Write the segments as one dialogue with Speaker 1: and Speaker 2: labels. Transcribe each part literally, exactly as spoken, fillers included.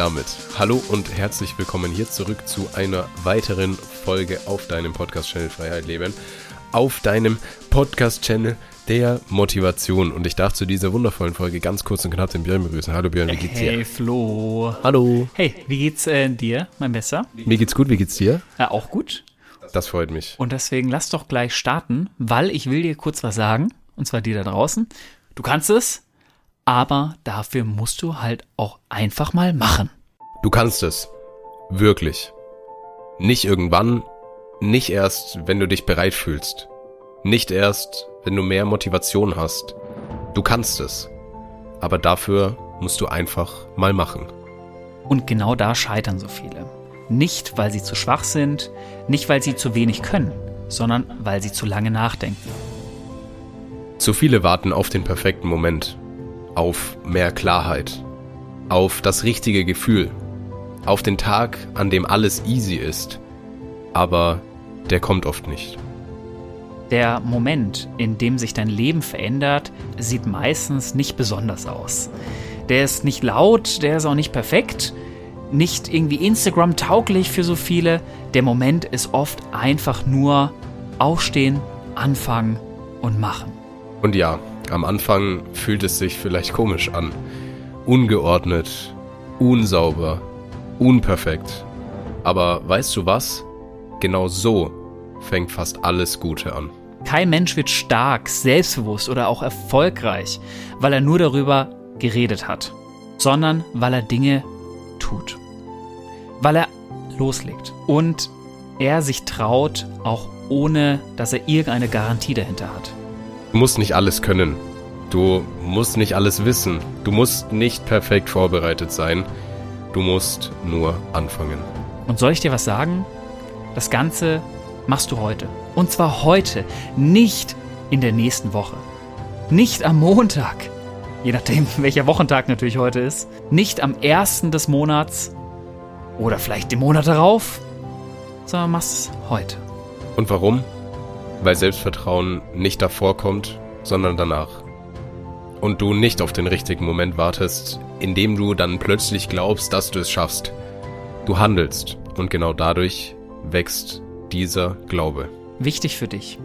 Speaker 1: damit hallo und herzlich willkommen hier zurück zu einer weiteren Folge auf deinem Podcast-Channel Freiheit Leben, auf deinem Podcast-Channel der Motivation. Und ich darf zu dieser wundervollen Folge ganz kurz und knapp den Björn begrüßen. Hallo Björn, wie geht's dir?
Speaker 2: Hey Flo.
Speaker 1: Hallo.
Speaker 2: Hey, wie geht's äh, dir, mein Besser?
Speaker 1: Mir geht's gut, wie geht's dir?
Speaker 2: Ja, auch gut.
Speaker 1: Das freut mich.
Speaker 2: Und deswegen lass doch gleich starten, weil ich will dir kurz was sagen, und zwar dir da draußen. Du kannst es, aber dafür musst du halt auch einfach mal machen.
Speaker 1: Du kannst es. Wirklich. Nicht irgendwann, nicht erst, wenn du dich bereit fühlst. Nicht erst, wenn du mehr Motivation hast. Du kannst es. Aber dafür musst du einfach mal machen.
Speaker 2: Und genau da scheitern so viele. Nicht, weil sie zu schwach sind, nicht, weil sie zu wenig können, sondern weil sie zu lange nachdenken.
Speaker 1: Zu viele warten auf den perfekten Moment, auf mehr Klarheit, auf das richtige Gefühl, auf den Tag, an dem alles easy ist. Aber der kommt oft nicht.
Speaker 2: Der Moment, in dem sich dein Leben verändert, sieht meistens nicht besonders aus. Der ist nicht laut, der ist auch nicht perfekt, nicht irgendwie Instagram-tauglich für so viele. Der Moment ist oft einfach nur aufstehen, anfangen und machen.
Speaker 1: Und ja, am Anfang fühlt es sich vielleicht komisch an. Ungeordnet, unsauber, unperfekt. Aber weißt du was? Genau so fängt fast alles Gute an.
Speaker 2: Kein Mensch wird stark, selbstbewusst oder auch erfolgreich, weil er nur darüber geredet hat, sondern weil er Dinge tut. Weil er loslegt und er sich traut, auch ohne, dass er irgendeine Garantie dahinter hat.
Speaker 1: Du musst nicht alles können. Du musst nicht alles wissen. Du musst nicht perfekt vorbereitet sein. Du musst nur anfangen.
Speaker 2: Und soll ich dir was sagen? Das Ganze machst du heute. Und zwar heute, nicht in der nächsten Woche. Nicht am Montag, je nachdem, welcher Wochentag natürlich heute ist. Nicht am ersten des Monats oder vielleicht den Monat darauf, sondern machst es heute.
Speaker 1: Und warum? Weil Selbstvertrauen nicht davor kommt, sondern danach. Und du nicht auf den richtigen Moment wartest, in dem du dann plötzlich glaubst, dass du es schaffst. Du handelst und genau dadurch wächst dieser Glaube.
Speaker 2: Wichtig für dich.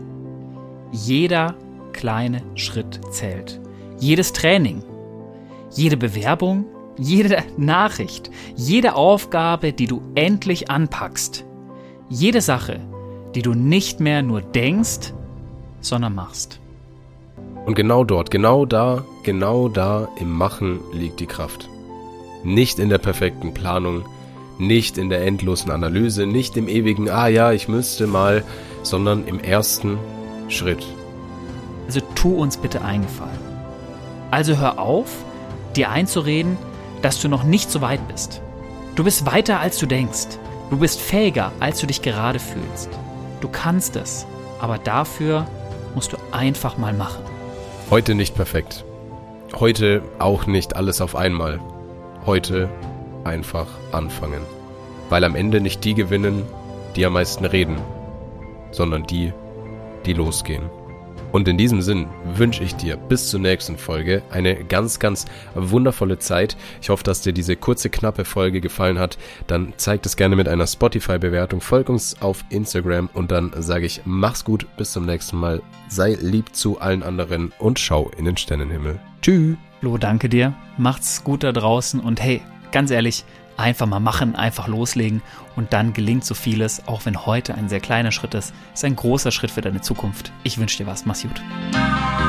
Speaker 2: Jeder kleine Schritt zählt. Jedes Training, jede Bewerbung, jede Nachricht, jede Aufgabe, die du endlich anpackst, jede Sache, die du nicht mehr nur denkst, sondern machst.
Speaker 1: Und genau dort, genau da, genau da im Machen liegt die Kraft. Nicht in der perfekten Planung, nicht in der endlosen Analyse, nicht im ewigen, ah ja, ich müsste mal, sondern im ersten Schritt.
Speaker 2: Also tu uns bitte einen Gefallen. Also hör auf, dir einzureden, dass du noch nicht so weit bist. Du bist weiter, als du denkst. Du bist fähiger, als du dich gerade fühlst. Du kannst es, aber dafür musst du einfach mal machen.
Speaker 1: Heute nicht perfekt. Heute auch nicht alles auf einmal. Heute einfach anfangen. Weil am Ende nicht die gewinnen, die am meisten reden, sondern die, die losgehen. Und in diesem Sinn wünsche ich dir bis zur nächsten Folge eine ganz, ganz wundervolle Zeit. Ich hoffe, dass dir diese kurze, knappe Folge gefallen hat. Dann zeig das gerne mit einer Spotify-Bewertung. Folg uns auf Instagram und dann sage ich, mach's gut, bis zum nächsten Mal. Sei lieb zu allen anderen und schau in den Sternenhimmel. Tschüss.
Speaker 2: Flo, danke dir. Macht's gut da draußen und hey, ganz ehrlich, einfach mal machen, einfach loslegen und dann gelingt so vieles, auch wenn heute ein sehr kleiner Schritt ist, ist ein großer Schritt für deine Zukunft. Ich wünsche dir was, mach's gut.